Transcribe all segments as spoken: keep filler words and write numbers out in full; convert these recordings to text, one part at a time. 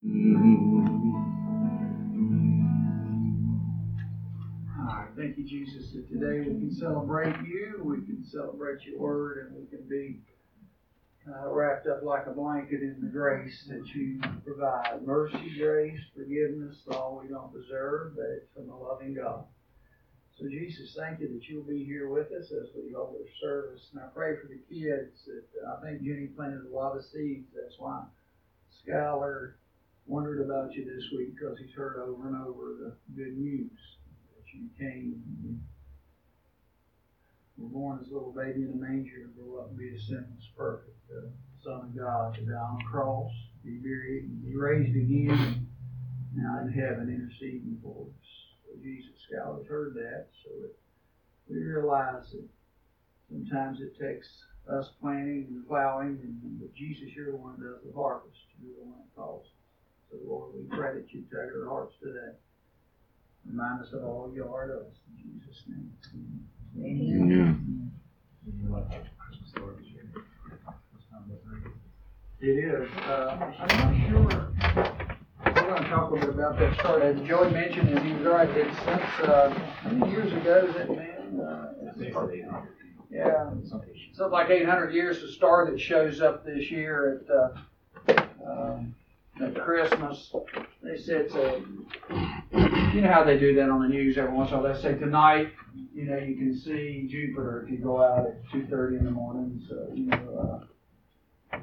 Alright, thank you, Jesus, that today we can celebrate you, we can celebrate your word, and we can be uh, wrapped up like a blanket in the grace that you provide. Mercy, grace, forgiveness, all we don't deserve, but it's from a loving God. So, Jesus, thank you that you'll be here with us as we hold our service. And I pray for the kids that uh, I think Jenny planted a lot of seeds. That's why Skylar wondered about you this week, because he's heard over and over the good news that you came. You were born as a little baby in a manger and grow up and be a sinless, perfect uh, Son of God to die on the cross, be buried, and be raised again, now in heaven interceding for us. So Jesus, Skylar's heard that, so that we realize that sometimes it takes us planting and plowing, and, but Jesus, you're the one that does the harvest. You're the one that calls us. So Lord, we pray that you take our hearts to that. Remind us of all you are to us. In Jesus' name. Amen. It is. Uh, I'm not sure. We're going to talk a little bit about that start. As Joey mentioned, and he was right, it's since, uh, how many years ago is it, man? Uh, yeah, something like eight hundred years, the star that shows up this year at, uh, um, at Christmas. They said it's a, you know how they do that on the news every once in a while. They say tonight, you know, you can see Jupiter if you go out at two thirty in the morning. So, you know, uh,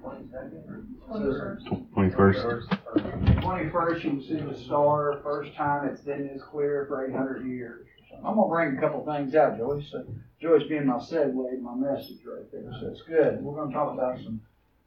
twenty-first. twenty-first, you can see the star. First time it's been this clear for eight hundred years. I'm going to bring a couple things out, Joyce. So, Joyce being my segue, my message right there. So it's good. We're going to talk about some,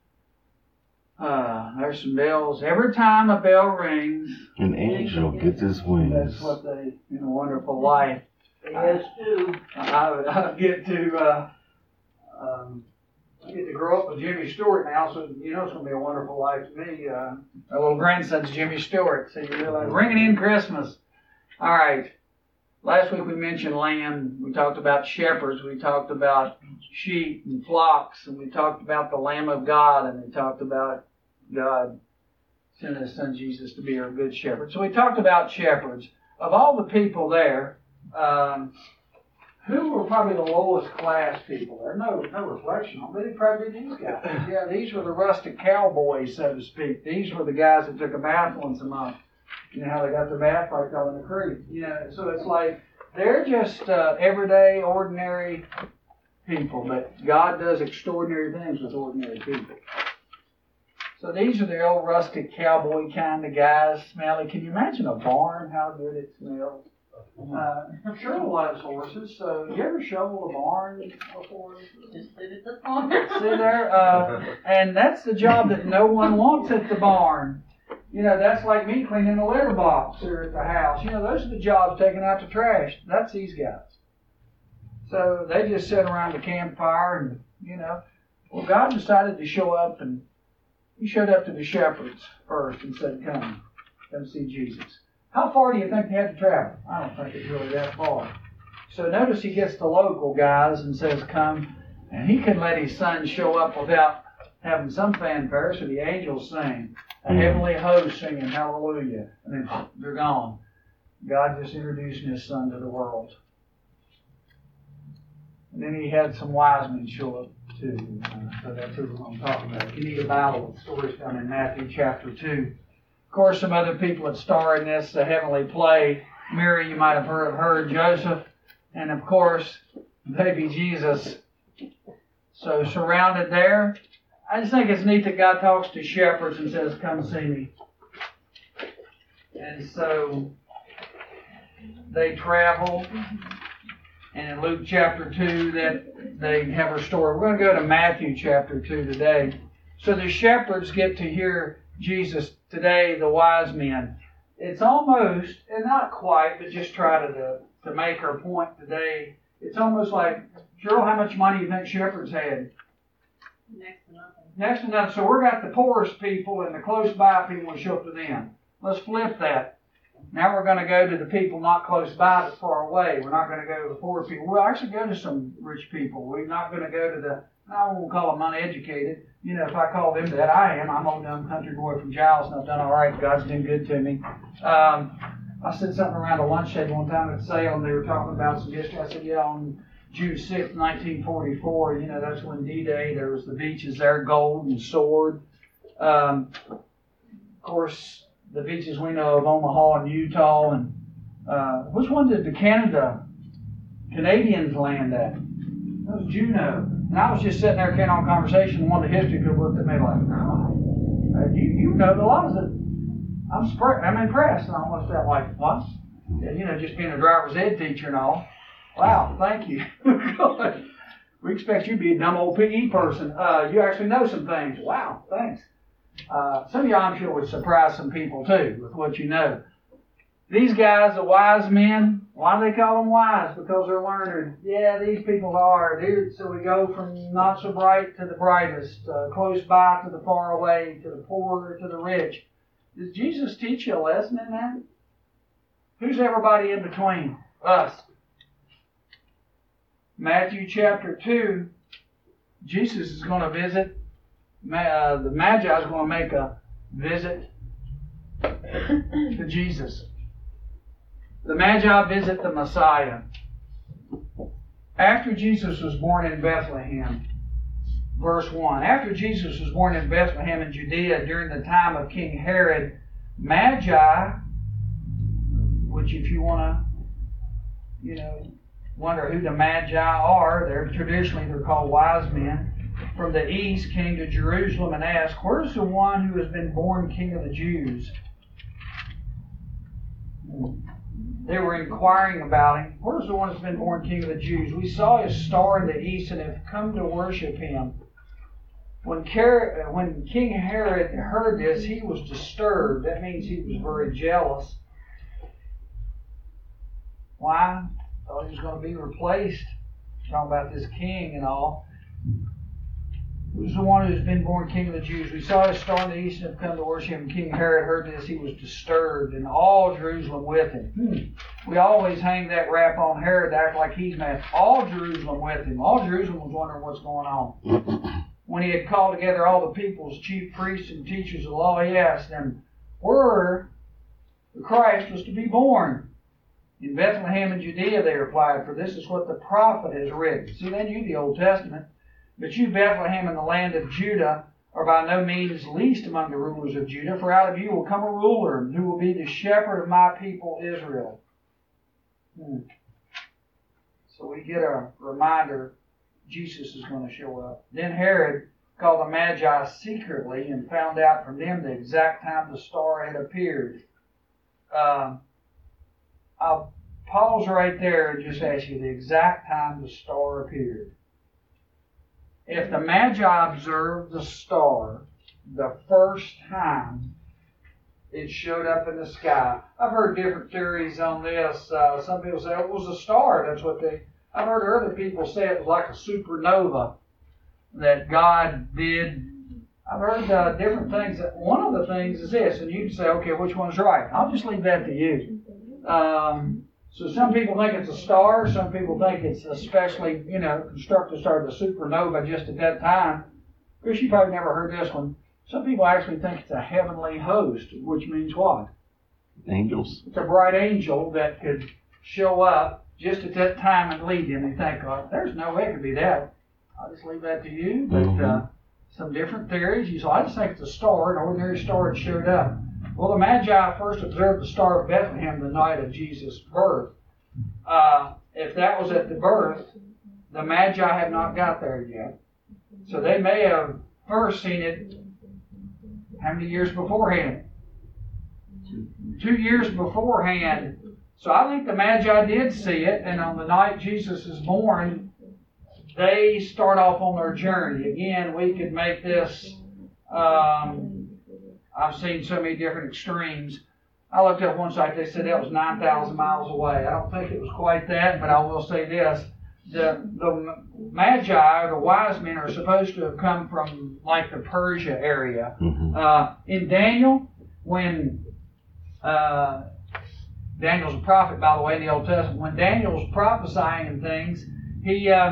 uh, there's some bells. Every time a bell rings, an angel gets his wings. That's what they, in a wonderful life. Yes, too. I would I get to, uh, um, I get to grow up with Jimmy Stewart now, so you know it's going to be a wonderful life to me. Uh, my little grandson's Jimmy Stewart, so you realize, ringing in Christmas. All right. Last week we mentioned lamb. We talked about shepherds. We talked about sheep and flocks, and we talked about the Lamb of God, and we talked about God sending His Son Jesus to be our good shepherd. So we talked about shepherds. Of all the people there, um, who were probably the lowest class people? There's no no reflection on, but it probably these guys. Yeah, these were the rustic cowboys, so to speak. These were the guys that took a bath once a month. You know how they got their bath right down in the creek. You know, so it's like they're just uh, everyday, ordinary people, but God does extraordinary things with ordinary people. So these are the old rustic cowboy kind of guys. Smelly. Can you imagine a barn? How good it smells. Uh, I'm sure a lot of horses. So you ever shovel a barn before? Just sit at the farm. Sit there, uh, and that's the job that no one wants at the barn. You know, that's like me cleaning the litter box or at the house. You know, those are the jobs taking out the trash. That's these guys. So they just sit around the campfire and, you know, well, God decided to show up, and He showed up to the shepherds first and said, come, come see Jesus. How far do you think they had to travel? I don't think it's really that far. So notice He gets the local guys and says, come, and He couldn't let His Son show up without having some fanfare, so the angels sing. A heavenly host singing hallelujah, and then they're gone. God just introducing His Son to the world. And then He had some wise men show up too. Uh, so that's who we're going to talk about. If you need a Bible, the story's down in Matthew chapter two. Of course, some other people that star in this uh, heavenly play. Mary, you might have heard of her, Joseph, and of course, baby Jesus. So surrounded there. I just think it's neat that God talks to shepherds and says, come see me. And so they travel. And in Luke chapter two, that they have a story. We're going to go to Matthew chapter two today. So the shepherds get to hear Jesus today, the wise men. It's almost, and not quite, but just try to, to make her point today. It's almost like, Cheryl, how much money do you think shepherds had? Next to nothing. Next to nothing. So we've got the poorest people and the close by people and show up to them. Let's flip that. Now we're going to go to the people not close by but far away. We're not going to go to the poor people. We'll actually go to some rich people. We're not going to go to the I won't call them uneducated. You know, if I call them that, I am. I'm old dumb country boy from Giles, and I've done all right. God's been good to me. Um, I said something around a lunch table one time at sale, and they were talking about some history. I said, yeah, on June sixth, nineteen forty-four, you know, that's when D-Day, there was the beaches there, Gold and Sword. Um, of course, the beaches we know of, Omaha and Utah, and uh, which one did the Canada, Canadians land at? That was Juneau. And I was just sitting there carrying on conversation, and one of the history people looked at me like, oh, you, you know the laws of I'm spr- I'm impressed. And I almost felt like, what? Yeah, you know, just being a driver's ed teacher and all. Wow, thank you. We expect you to be a dumb old P E person. Uh, you actually know some things. Wow, thanks. Uh, some of y'all, I'm sure, would surprise some people, too, with what you know. These guys, the wise men, why do they call them wise? Because they're learned. Yeah, these people are. Dude. So we go from not so bright to the brightest, uh, close by to the far away, to the poor to the rich. Does Jesus teach you a lesson in that? Who's everybody in between? Us. Matthew chapter two, Jesus is going to visit, uh, the Magi is going to make a visit to Jesus. The Magi visit the Messiah. After Jesus was born in Bethlehem, verse one, after Jesus was born in Bethlehem in Judea during the time of King Herod, Magi, which if you want to, you know, wonder who the Magi are, they're traditionally they're called wise men, from the east came to Jerusalem and asked, where's the one who has been born King of the Jews? They were inquiring about him. Where's the one who's been born King of the Jews? We saw his star in the east and have come to worship him. When, Car- when King Herod heard this, he was disturbed. That means he was very jealous. Why? Thought he was going to be replaced. Talking about this king and all. Who's the one who's been born King of the Jews? We saw his star in the east and have come to worship him. King Herod heard this. He was disturbed, and all Jerusalem with him. Hmm. We always hang that rap on Herod to act like he's mad. All Jerusalem with him. All Jerusalem was wondering what's going on. When he had called together all the people's chief priests and teachers of the law, he asked them, where the Christ was to be born. In Bethlehem in Judea, they replied, for this is what the prophet has written. See, they knew the Old Testament. But you, Bethlehem, in the land of Judah, are by no means least among the rulers of Judah, for out of you will come a ruler who will be the shepherd of my people Israel. Hmm. So we get a reminder Jesus is going to show up. Then Herod called the Magi secretly and found out from them the exact time the star had appeared. Uh, I'll pause right there and just ask you the exact time the star appeared. If the Magi observed the star the first time it showed up in the sky, I've heard different theories on this. Uh, some people say it was a star. That's what they. I've heard other people say it was like a supernova that God did. I've heard uh, different things. One of the things is this, and you can say, okay, which one's right? I'll just leave that to you. Um, so some people think it's a star. Some people think it's especially, you know, constructed star, the supernova just at that time. Chris, you probably never heard this one. Some people actually think it's a heavenly host, which means what? Angels. It's a bright angel that could show up just at that time and lead them. And think, oh, there's no way it could be that. I'll just leave that to you. But Mm-hmm. uh, some different theories. You say, I just think it's a star, an ordinary star that showed up. Well, the Magi first observed the star of Bethlehem the night of Jesus' birth. Uh, if that was at the birth, the Magi have not got there yet. So they may have first seen it how many years beforehand? Two years beforehand. So I think the Magi did see it, and on the night Jesus is born, they start off on their journey. Again, we could make this... Um, I've seen so many different extremes. I looked up one site, they said that was nine thousand miles away. I don't think it was quite that, but I will say this. The, the Magi, or the wise men, are supposed to have come from like the Persia area. Mm-hmm. Uh, in Daniel, when uh, Daniel's a prophet, by the way, in the Old Testament, when Daniel's prophesying and things, he uh,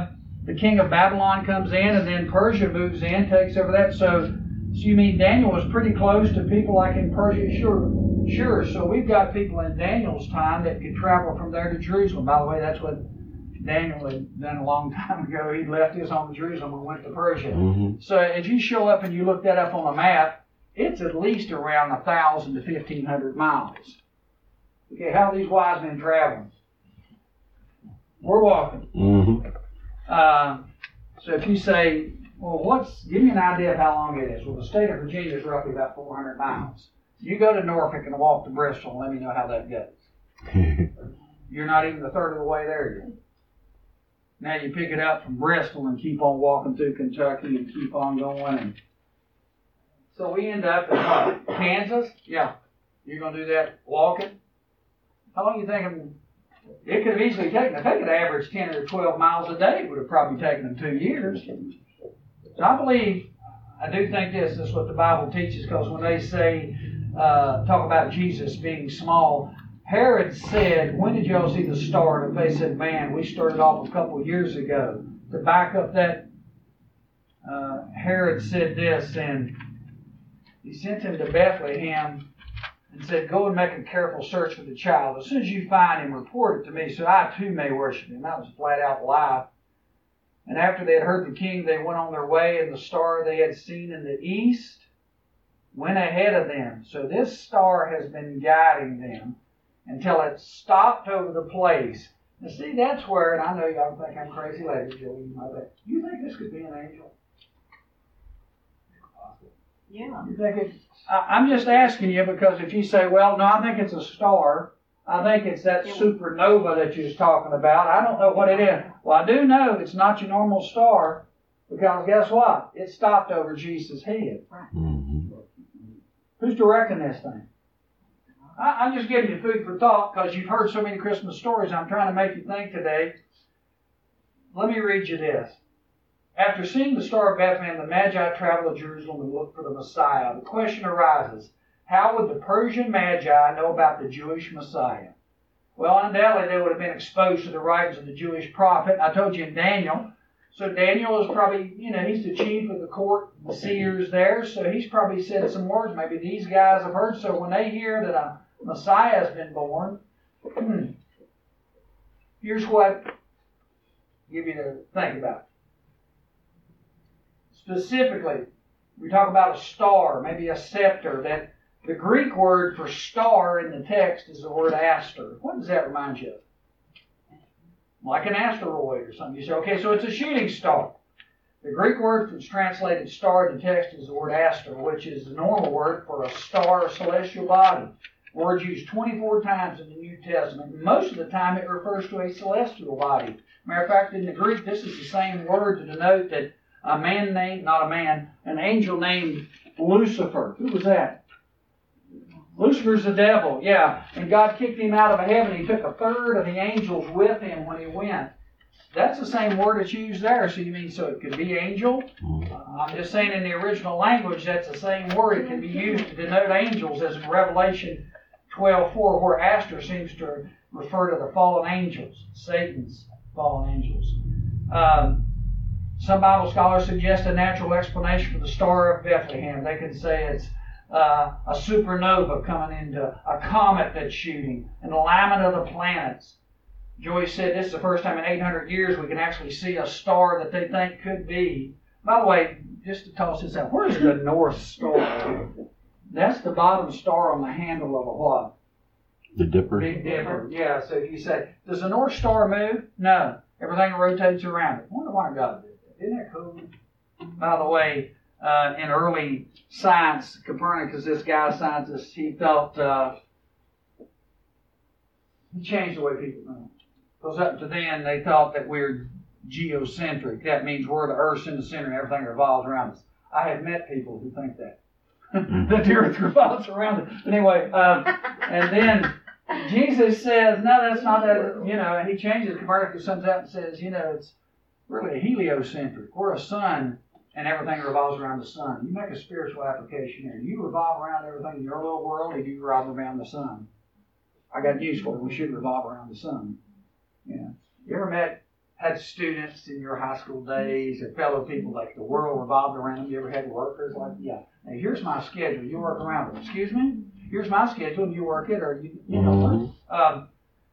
the king of Babylon comes in, and then Persia moves in, takes over that. So, so you mean Daniel was pretty close to people like in Persia? Sure, sure. So we've got people in Daniel's time that could travel from there to Jerusalem. By the way, that's what Daniel had done a long time ago. He left his home in Jerusalem and went to Persia. Mm-hmm. So if you show up and you look that up on a map, it's at least around a thousand to fifteen hundred miles. Okay, how are these wise men traveling? We're walking. Mm-hmm. Uh, so if you say, well, what's, give me an idea of how long it is. Well, the state of Virginia is roughly about four hundred miles. You go to Norfolk and walk to Bristol and let me know how that goes. You're not even the third of the way there yet. Now you pick it up from Bristol and keep on walking through Kentucky and keep on going. And so we end up in what, Kansas? Yeah. You're going to do that walking? How long do you think I'm, it could have easily taken, if they could average ten or twelve miles a day, it would have probably taken them two years. So I believe, I do think this, this is what the Bible teaches, because when they say, uh, talk about Jesus being small, Herod said, when did y'all see the star in the face of man? We started off a couple of years ago. To back up that, uh, Herod said this, and he sent him to Bethlehem and said, go and make a careful search for the child. As soon as you find him, report it to me so I too may worship him. That was a flat out lie. And after they had heard the king, they went on their way, and the star they had seen in the east went ahead of them. So this star has been guiding them until it stopped over the place. Now see, that's where, and I know y'all think I'm crazy later, Joey, you know that. You think this could be an angel? Yeah. You think it, I, I'm just asking you because if you say, well, no, I think it's a star. I think it's that supernova that you was talking about. I don't know what it is. Well, I do know it's not your normal star because guess what? It stopped over Jesus' head. Mm-hmm. Who's directing this thing? I, I'm just giving you food for thought because you've heard so many Christmas stories. I'm trying to make you think today. Let me read you this. After seeing the star of Bethlehem, the Magi traveled to Jerusalem and looked for the Messiah. The question arises, how would the Persian Magi know about the Jewish Messiah? Well, undoubtedly they would have been exposed to the writings of the Jewish prophet. I told you in Daniel. So Daniel is probably, you know, he's the chief of the court, the seers there. So he's probably said some words. Maybe these guys have heard. So when they hear that a Messiah has been born, hmm, here's what I give you to think about. Specifically, we talk about a star, maybe a scepter. That the Greek word for star in the text is the word aster. What does that remind you of? Like an asteroid or something. You say, okay, so it's a shooting star. The Greek word that's translated star in the text is the word aster, which is the normal word for a star or celestial body. Word used twenty-four times in the New Testament. Most of the time it refers to a celestial body. Matter of fact, in the Greek, this is the same word to denote that a man named, not a man, an angel named Lucifer. Who was that? Lucifer's the devil, yeah. And God kicked him out of heaven. He took a third of the angels with him when he went. That's the same word that's used there. So you mean, so it could be angel? Uh, I'm just saying in the original language, that's the same word. It can be used to denote angels, as in Revelation twelve four, where Aster seems to refer to the fallen angels, Satan's fallen angels. Um, Some Bible scholars suggest a natural explanation for the Star of Bethlehem. They could say it's uh, a supernova coming into a comet that's shooting, an alignment of the planets. Joyce said this is the first time in eight hundred years we can actually see a star that they think could be. By the way, just to toss this out, where's the North Star? That's the bottom star on the handle of a what? The Dipper. Big Dipper. Yeah, so if you say, does the North Star move? No. Everything rotates around it. I wonder why God did that. Isn't that cool? By the way, uh, in early science, Copernicus, this guy scientist, he thought, uh, he changed the way people think. Because up to then, they thought that we're geocentric. That means we're the Earth's in the center and everything revolves around us. I have met people who think that. That the Earth revolves around it. But anyway, um, and then Jesus says, no, that's not that, you know, and he changes. Copernicus comes out and says, you know, it's really heliocentric. We're a sun and everything revolves around the sun. You make a spiritual application here. Do you revolve around everything in your little world, or do you revolve around the sun? I got news for you. We should revolve around the sun. Yeah. You ever met had students in your high school days or fellow people like the world revolved around them? You ever had workers like, yeah, now here's my schedule, you work around it. Excuse me? Here's my schedule and you work it, or you, you know. Um,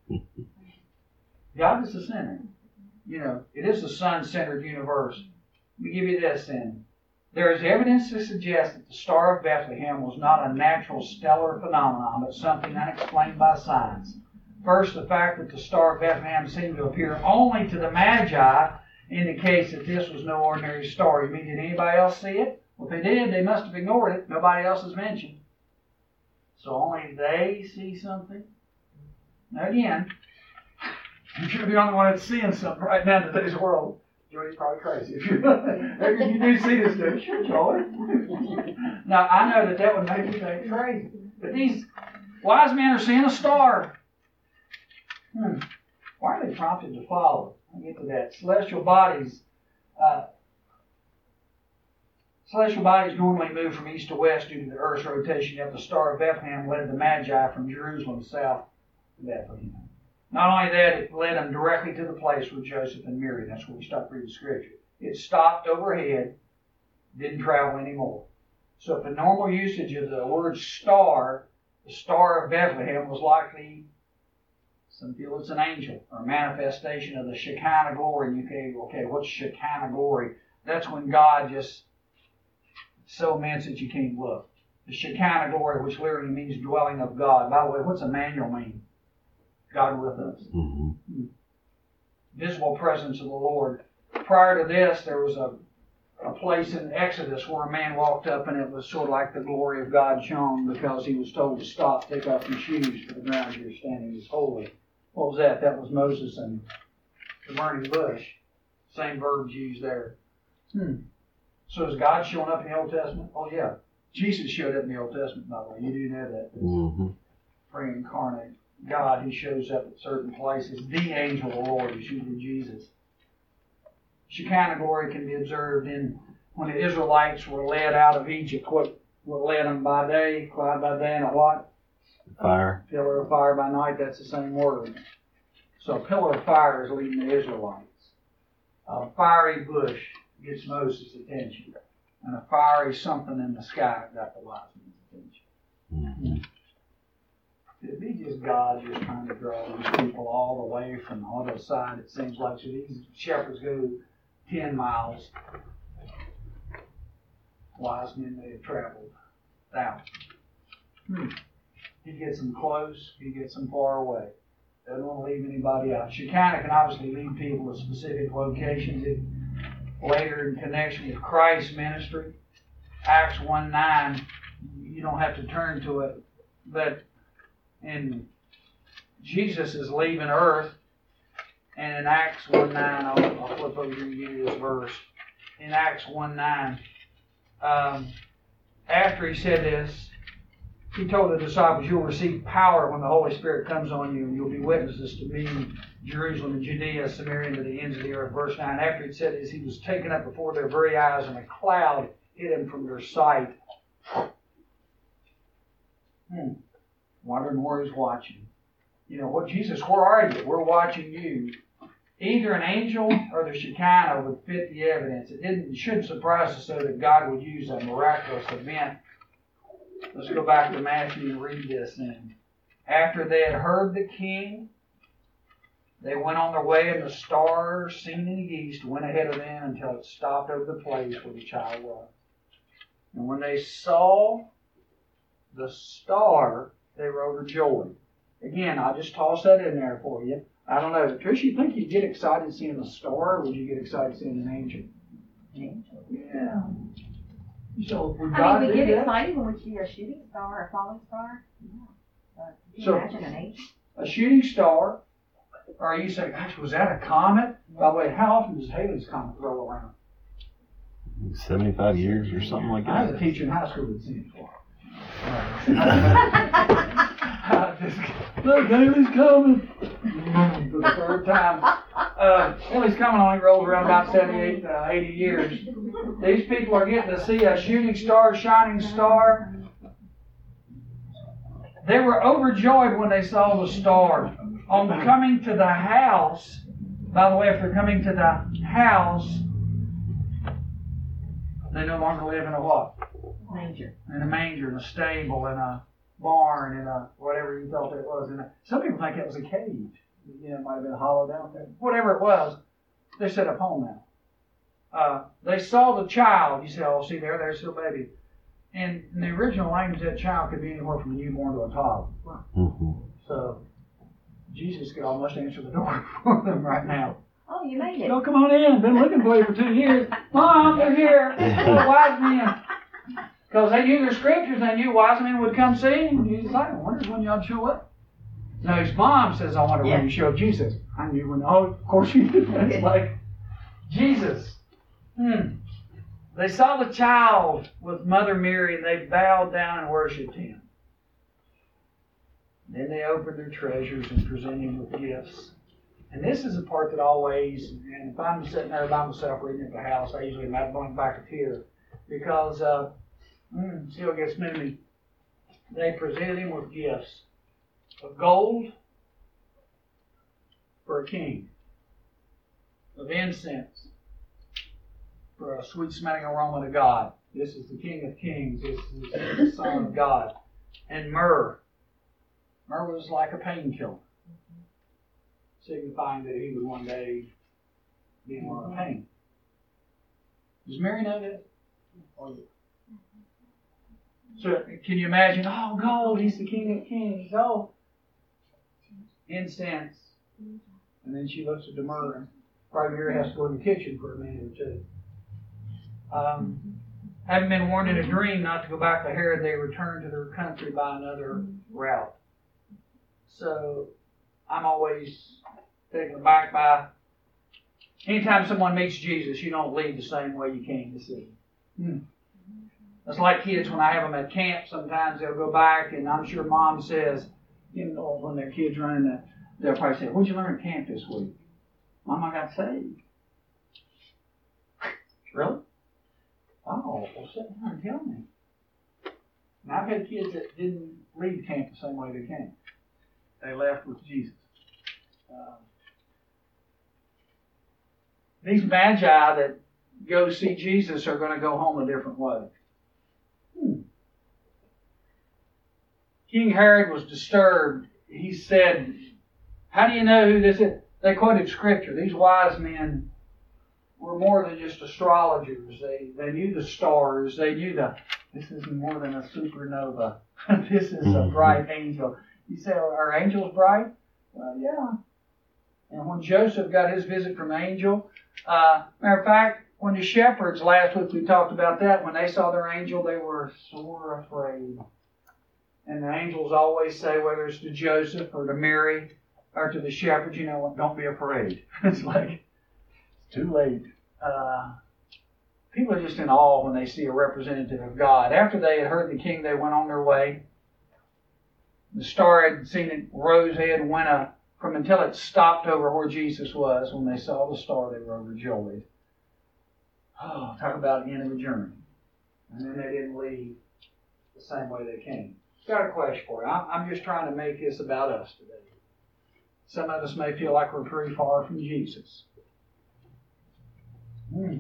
God is the center. You know, it is a sun-centered universe. Let me give you this then. There is evidence to suggest that the Star of Bethlehem was not a natural stellar phenomenon, but something unexplained by science. First, the fact that the Star of Bethlehem seemed to appear only to the Magi indicates that this was no ordinary star. You mean, did anybody else see it? Well, if they did, they must have ignored it. Nobody else is mentioned. So only they see something? Now again, if you're the only one that's seeing something right now in today's world, Joey's probably crazy. If you, if you do see this, dude, sure, Joey. Now, I know that that would make you think crazy. But these wise men are seeing a star. Hmm. Why are they prompted to follow? I'll get to that. Celestial bodies, uh, celestial bodies normally move from east to west due to the Earth's rotation, yet the Star of Bethlehem led the Magi from Jerusalem south to Bethlehem. Not only that, it led them directly to the place with Joseph and Mary. That's where we start reading Scripture. It stopped overhead, didn't travel anymore. So if the normal usage of the word star, the Star of Bethlehem was likely, some feel it's an angel or a manifestation of the Shekinah glory. And you say, okay, what's Shekinah glory? That's when God just so immense that you can't look. The Shekinah glory, which literally means dwelling of God. By the way, what's Emmanuel mean? God with us. Mm-hmm. Visible presence of the Lord. Prior to this, there was a, a place in Exodus where a man walked up and it was sort of like the glory of God shone because he was told to stop, take off your shoes, for the ground you're standing is holy. What was that? That was Moses and the burning bush. Same verbs used there. Hmm. So is God showing up in the Old Testament? Oh, yeah. Jesus showed up in the Old Testament, by the way. You do know that. Mm-hmm. Pre-incarnate God, He shows up at certain places. The angel of the Lord is usually Jesus. Shekinah glory can be observed in when the Israelites were led out of Egypt. What, what led them by day, cloud by day, and a what? Fire. Pillar of fire by night, that's the same word. So a pillar of fire is leading the Israelites. A fiery bush gets Moses' attention. And a fiery something in the sky got the wise men's attention. Mm-hmm. Could it be just God just trying to draw these people all the way from the other side? It seems like so these shepherds go ten miles. Wise men, they have traveled thousands. Hmm. He gets them close, he gets them far away. Doesn't want to leave anybody out. Shekinah can obviously lead people to specific locations. It, later in connection with Christ's ministry, Acts one nine, you don't have to turn to it, but in Jesus is leaving earth, and in Acts one nine, I'll, I'll flip over here and give you this verse. In Acts one nine, um, after he said this, he told the disciples, you'll receive power when the Holy Spirit comes on you, and you'll be witnesses to me in Jerusalem and Judea, Samaria, and to the ends of the earth. Verse nine, after he said this, he was taken up before their very eyes, and a cloud hid him from their sight. Hmm. Wondering where he's watching. You know, what Jesus, where are you? We're watching you. Either an angel or the Shekinah would fit the evidence. It didn't, it shouldn't surprise us, though, that God would use a miraculous event. Let's go back to Matthew and read this then. After they had heard the king, they went on their way, and the star seen in the east went ahead of them until it stopped over the place where the child was. And when they saw the star, they were overjoyed. Again, I'll just toss that in there for you. I don't know. Trish, you think you'd get excited seeing a star, or would you get excited seeing an angel? Angel? Yeah. So we I mean, we get that. excited when we see a shooting star, a falling star. Yeah. But can you So, imagine an angel? A shooting star, or you say, gosh, was that a comet? By the way, how often does Haley's Comet roll around? seventy-five years or something like I was that. a teacher in high school that's seen it for. Look, Haley's coming. For the third time. Uh, Haley's coming only rolls around about seventy-eight, uh, eighty years. These people are getting to see a shooting star, shining star. They were overjoyed when they saw the star. On coming to the house, By the way, if they're coming to the house, they no longer live in a what? Manger. In a manger, in a stable, in a barn, in a whatever you thought it was. In a, some people think it was a cage. You know, it might have been hollowed out there. Whatever it was, they set up home now. Uh, they saw the child. You say, oh, see there, there's still baby. And in the original language, that child could be anywhere from a newborn to a toddler. Mm-hmm. So Jesus could almost answer the door for them right now. Oh, you made it. Oh, come on in. Been looking for you for two years. Mom, they're here. They're wise men. Because they knew their scriptures. They knew wise men would come see him. Jesus like, I wonder when y'all show up. No, his mom says, I wonder Yeah. when you show up. Jesus, I knew when. Oh, of course you did. It's like, Jesus. Hmm. They saw the child with Mother Mary and they bowed down and worshipped him. Then they opened their treasures and presented him with gifts. And this is the part that always, and if I'm sitting there by myself reading at the house, I usually might blink back a tear. Because, uh, mm, still gets me to me. They presented him with gifts of gold for a king, of incense for a sweet smelling aroma to God. This is the King of Kings. This is the Son of God. And myrrh. Myrrh was like a painkiller, signifying that he would one day be in a lot of pain. Does Mary know that? Oh, yeah. So can you imagine? Oh, gold, he's the King of Kings. Oh, incense. And then she looks at the myrrh. And probably Mary has to go in the kitchen for a minute or two. Um, having been warned in a dream not to go back to Herod, they returned to their country by another route. So I'm always taken aback by anytime someone meets Jesus, you don't leave the same way you came to see him. Hmm. It's like kids when I have them at camp. Sometimes they'll go back, and I'm sure mom says, you know, when their kids running that, they'll probably say, "What'd you learn at camp this week?" "Mom, I got saved." "Really?" "Oh, well, sit down and tell me." And I've had kids that didn't leave camp the same way they came. They left with Jesus. Um, these magi that go see Jesus are going to go home a different way. Hmm. King Herod was disturbed. He said, "How do you know who this is?" They quoted scripture. These wise men were more than just astrologers. They they knew the stars. They knew the, this is more than a supernova. This is a bright angel. You say, "Are angels bright?" Well, yeah. And when Joseph got his visit from the angel, uh, matter of fact, when the shepherds, last week we talked about that, when they saw their angel, they were sore afraid. And the angels always say, whether it's to Joseph or to Mary or to the shepherds, you know what, don't be afraid. It's like, it's too late. Uh, people are just in awe when they see a representative of God. After they had heard the king, they went on their way. The star had seen it rose ahead and went up from until it stopped over where Jesus was. When they saw the star, they were overjoyed. Oh, talk about the end of the journey. And then they didn't leave the same way they came. Got a question for you. I'm just trying to make this about us today. Some of us may feel like we're pretty far from Jesus. Hmm.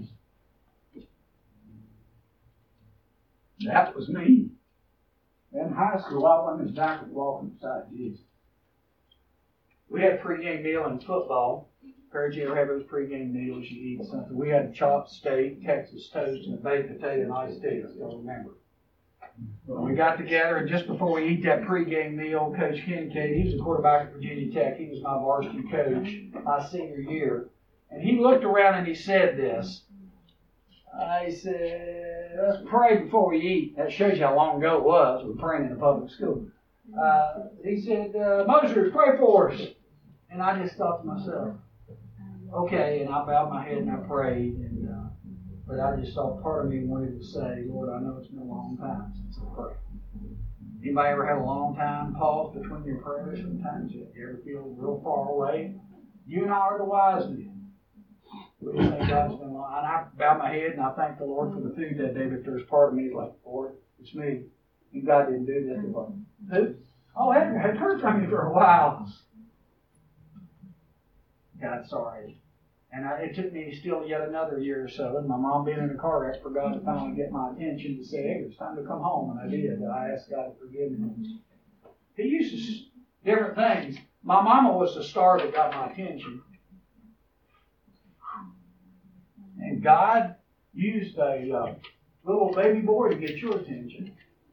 That was me. In high school, I went in back walking beside Jesus. We had pre-game meal in football. Encourage you to ever have those pre-game meals, you eat something. We had chopped steak, Texas toast, and a baked potato and iced tea. I still remember. When we got together, and just before we eat that pre-game meal, Coach Kincaid, he was the quarterback at Virginia Tech. He was my varsity coach my senior year. And he looked around and he said this. I said, "Let's pray before we eat." That shows you how long ago it was. We were praying in a public school. Uh, he said, uh, "Moses, pray for us." And I just thought to myself, okay. And I bowed my head and I prayed. And uh, but I just thought part of me wanted to say, "Lord, I know it's been a long time since I prayed." Anybody ever had a long time pause between your prayers? Sometimes you ever feel real far away. You and I are the wise men. We just think God's been long. And I bow my head and I thank the Lord for the food that day, but there's part of me like, "Lord, it's me." And God didn't do that. Like, who? Oh, I hadn't heard from you for a while. God, sorry. And I, it took me still yet another year or so, and my mom being in a car wreck for God to finally get my attention to say, hey, it's time to come home, and I did. I asked God to forgive me. He used to, s- different things. My mama was the star that got my attention. And God used a uh, little baby boy to get your attention.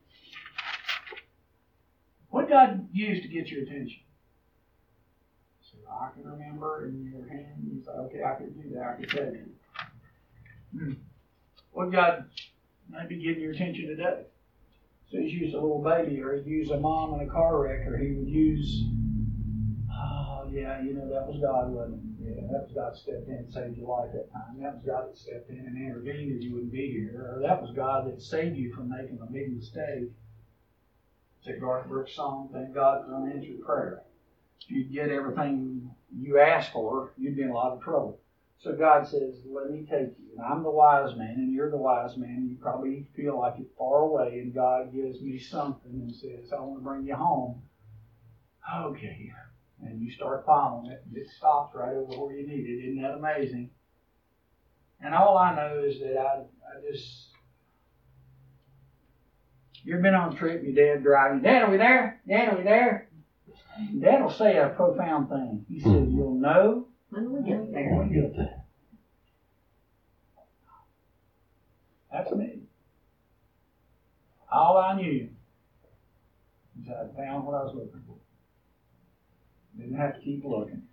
What God used to get your attention? So I can remember in your hand, you say, okay, I could do that, I could tell you. Hmm. What God might be getting your attention today? So he's used a little baby, or he'd use a mom in a car wreck, or he would use, oh yeah, you know, that was God, wasn't it? Yeah, that was God stepped in and saved your life that time. That was God that stepped in and intervened or you wouldn't be here. Or that was God that saved you from making a big mistake. It's a Garth Brooks song, thank God for unanswered prayer. If you'd get everything you asked for, you'd be in a lot of trouble. So God says, let me take you. And I'm the wise man, and you're the wise man. You probably feel like you're far away, and God gives me something and says, I want to bring you home. Okay. And you start following it, and it stops right over where you need it. Isn't that amazing? And all I know is that I, I just... You ever been on a trip, your dad driving, Dad, are we there? Dad, are we there? Dad will say a profound thing. He says, you'll know When we get there. when we get there. That's me. All I knew is I found what I was looking for. Didn't have to keep looking.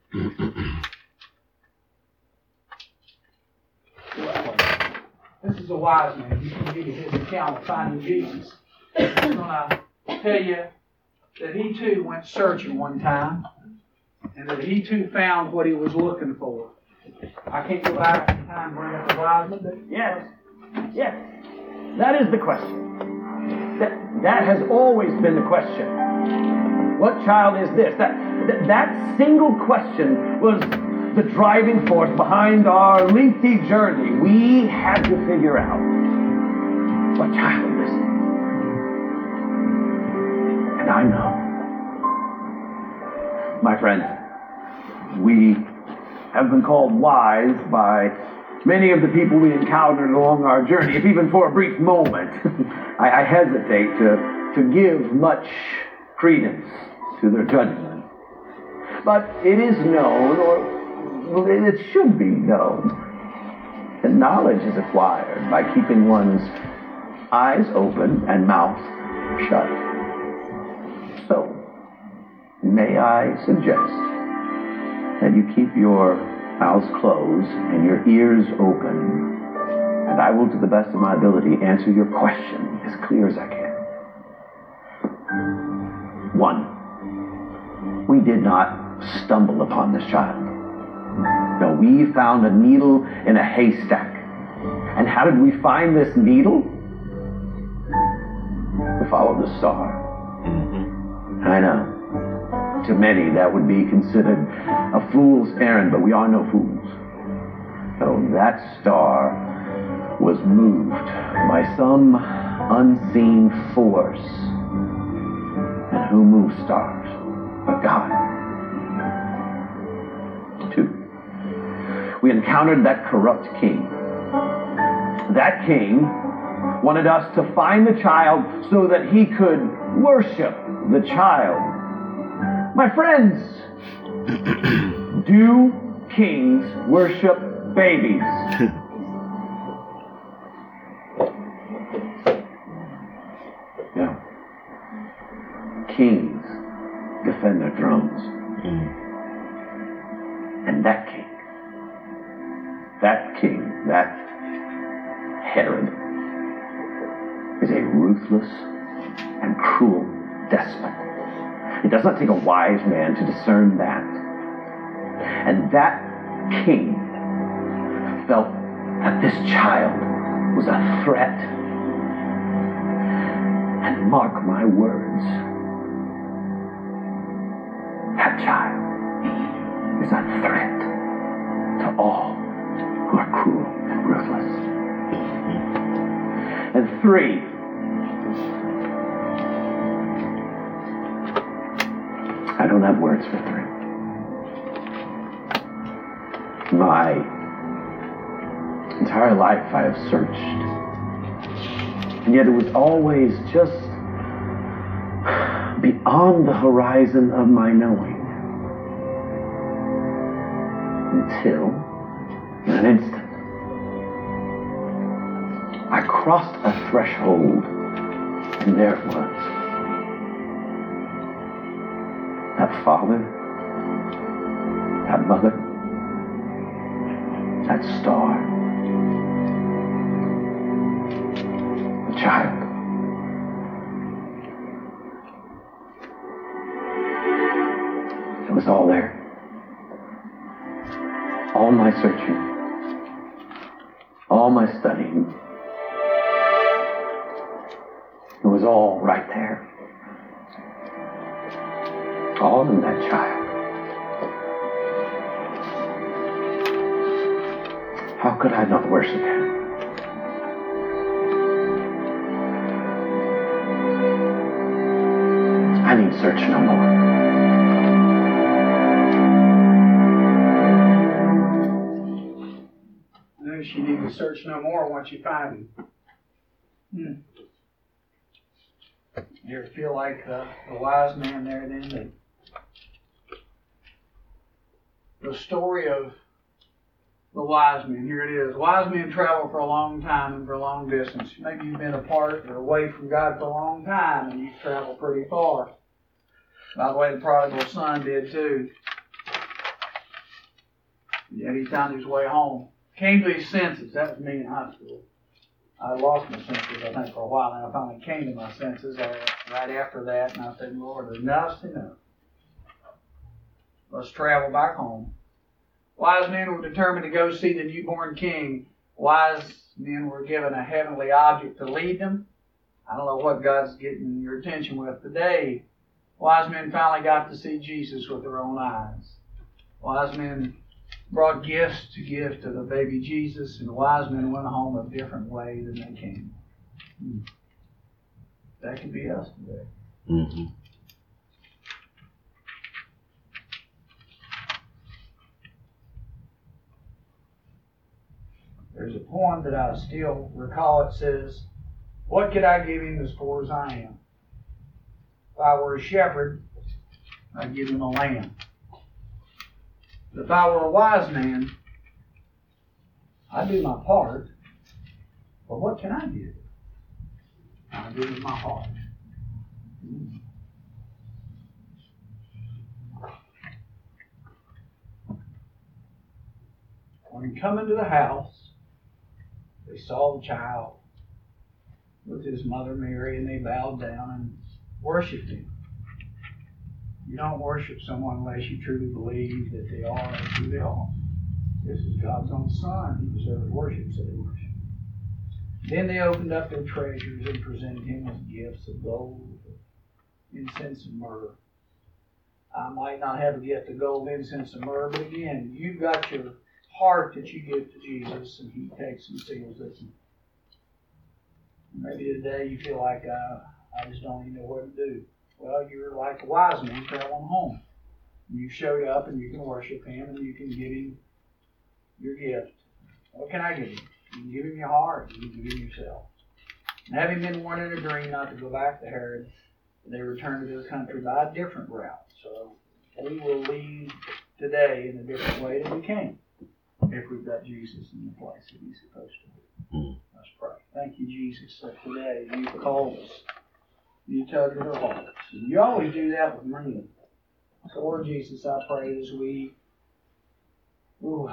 This is a wise man. You can give you his account of finding Jesus. He's going to tell you that he too went searching one time, and that he too found what he was looking for. I can't go back in time and bring up the wise man, but Yes, yes. That is the question. That, that has always been the question. What child is this? That, that, that single question was the driving force behind our lengthy journey. We had to figure out what child this is. And I know. My friends, we have been called wise by many of the people we encountered along our journey, if even for a brief moment. I, I hesitate to, to give much credence to their judgment. But it is known, or it should be known, that knowledge is acquired by keeping one's eyes open and mouth shut. So, may I suggest that you keep your mouths closed and your ears open, and I will, to the best of my ability, answer your question as clear as I can. One, we did not stumble upon this child. No, we found a needle in a haystack. And how did we find this needle? We followed the star. I know. To many, that would be considered a fool's errand, but we are no fools. So that star was moved by some unseen force. And who moves stars but God? Two, we encountered that corrupt king. That king wanted us to find the child so that he could worship the child. My friends, do kings worship babies? Yeah. Kings defend their thrones. And that king, that king, that Herod, is a ruthless and cruel despot. It does not take a wise man to discern that. And that king felt that this child was a threat. And mark my words, that child is a threat to all who are cruel and ruthless. And three, I don't have words for three. My entire life I have searched. And yet it was always just beyond the horizon of my knowing. Until, in an instant, I crossed a threshold, and there it was. That father, that mother, that star, the child. It was all there. All my searching, all my studying, it was all right there. All in that child. How could I not worship him? I need search no more. You need to search no more once you find him. Hmm. You ever feel like the, the wise man there then? The, the story of the wise men. Here it is. Wise men travel for a long time and for a long distance. Maybe you've been apart or away from God for a long time and you've traveled pretty far. By the way, the prodigal son did too. Yet he found his way home. Came to his senses. That was me in high school. I lost my senses, I think, for a while, and I finally came to my senses uh, right after that, and I said, Lord, enough's enough. Let's travel back home. Wise men were determined to go see the newborn king. Wise men were given a heavenly object to lead them. I don't know what God's getting your attention with today. Wise men finally got to see Jesus with their own eyes. Wise men brought gifts to give to the baby Jesus, and the wise men went home a different way than they came. Hmm. That could be us today. Mm-hmm. There's a poem that I still recall. It says, "What could I give him as poor as I am? If I were a shepherd, I'd give him a lamb. If I were a wise man, I'd do my part. But what can I give? I'll give him my heart." Mm. When he come into the house, they saw the child with his mother Mary, and they bowed down and worshipped him. You don't worship someone unless you truly believe that they are who they are. This is God's own Son. He deserves worship, so they worship. Then they opened up their treasures and presented him with gifts of gold, incense, and myrrh. I might not have a gift of gold, incense, and myrrh, but again, you've got your heart that you give to Jesus, and he takes and seals it. Maybe today you feel like, uh, I just don't even know what to do. Well, you're like a wise man traveling home. You showed up and you can worship him and you can give him your gift. What can I give him? You can give him your heart. You can give him yourself. And having been warned in a dream not to go back to Herod, they returned to their country by a different route. So we will leave today in a different way than we came if we've got Jesus in the place that he's supposed to be. Mm. Let's pray. Thank you, Jesus, that today you've called us. You tug at our hearts. And you always do that with me. So, Lord Jesus, I pray as we ooh,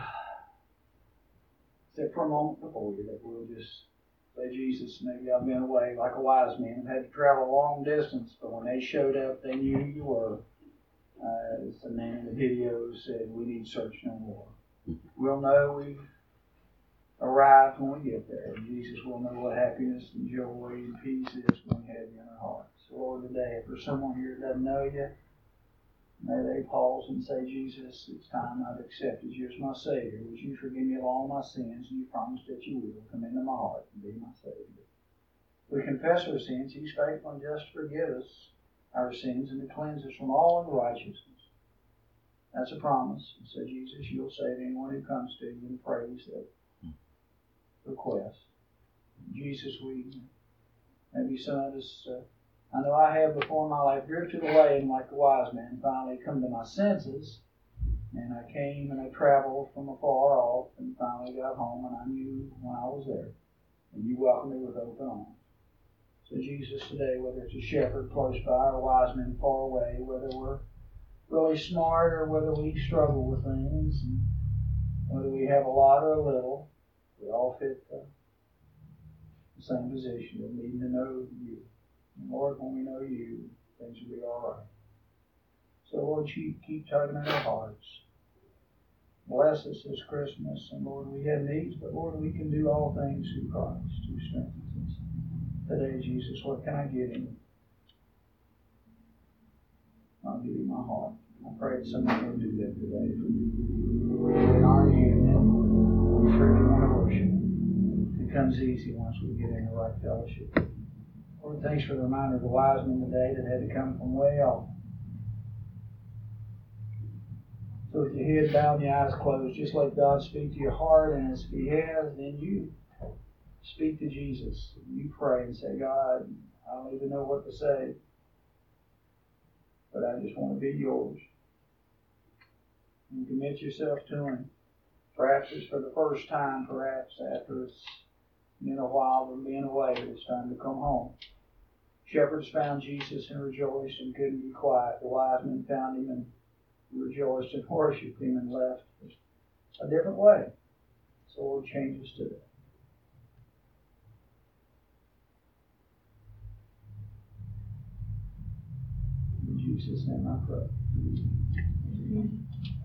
sit for a moment before you that we'll just say, Jesus, maybe I've been away like a wise man and had to travel a long distance, but when they showed up, they knew who you were. Uh, as the man in the video said, we need search no more. We'll know we've arrived when we get there. And Jesus will know what happiness and joy and peace is when we have you in our hearts. So Lord, today, if there's someone here that doesn't know you, may they pause and say, Jesus, it's time I've accepted you as my Savior. Would you forgive me of all my sins? And you promised that you will. Come into my heart and be my Savior. We confess our sins. He's faithful and just to forgive us our sins and to cleanse us from all unrighteousness. That's a promise. So Jesus, you'll save anyone who comes to you and prays that request. Jesus, we, maybe some of us, uh, I know I have before in my life drifted away, and like the wise man, finally come to my senses. And I came and I traveled from afar off and finally got home, and I knew when I was there. And you welcomed me with open arms. So Jesus, today, whether it's a shepherd close by or a wise man far away, whether we're really smart or whether we struggle with things, and whether we have a lot or a little, we all fit the, the same position of needing to know you. And Lord, when we know you, things will be all right. So Lord, you keep tugging at our hearts. Bless us this Christmas, and Lord, we have needs, but Lord, we can do all things through Christ who strengthens us. Today, Jesus, what can I give him? I'll give you my heart. I pray that someone will do that today for you. In our union, we freely want to worship. It becomes easy once we get in the right fellowship. Lord, thanks for the reminder of the wise men today that had to come from way off. So with your head bowed and your eyes closed, just let God speak to your heart, and as he has, then you speak to Jesus. You pray and say, God, I don't even know what to say, but I just want to be yours. And commit yourself to him. Perhaps it's for the first time, perhaps after it's been a while from being away, it's time to come home. Shepherds found Jesus and rejoiced and couldn't be quiet. The wise men found him and rejoiced and worshipped him and left a different way. So Lord, change us today. In Jesus' name I pray.